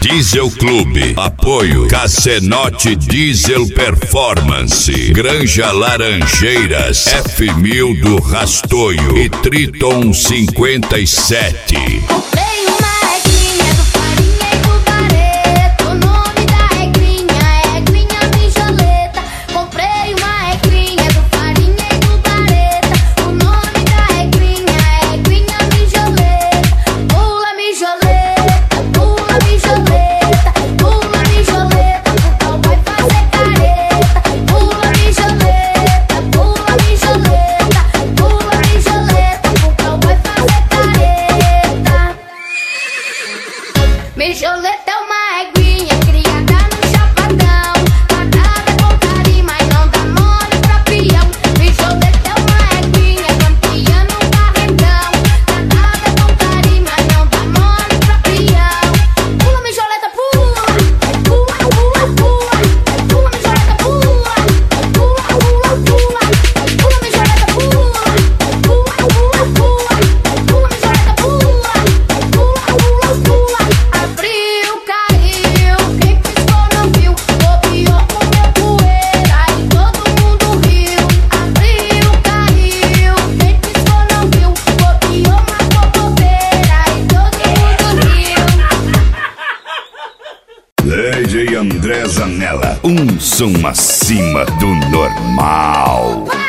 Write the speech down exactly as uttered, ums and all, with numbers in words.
Diesel Clube. Apoio Cassenote Diesel Performance, Granja Laranjeiras, F mil do Rastoio e Triton cinquenta e sete. Mijoleta é uma eguinha criada no chapadão, tratada com carinho, mas não dá mole pra peão. Mijoleta é uma eguinha campeã no barrendão, tratada com carinho, mas não dá mole pra peão. Pula, mijoleta, pula, pula, pula, pula, pula, mijoleta, pula, pula, pula, pula, pula, mijoleta, pula, pula, pula, pula, pula, mijoleta, pula, pula, pula, pula. Abriu, caiu, quem piscou não viu, bobeou, comeu poeira e todo mundo riu. Abriu, caiu, quem piscou não viu, bobeou, matou bobeira e todo mundo riu. Lady André Zanella, um som acima do normal.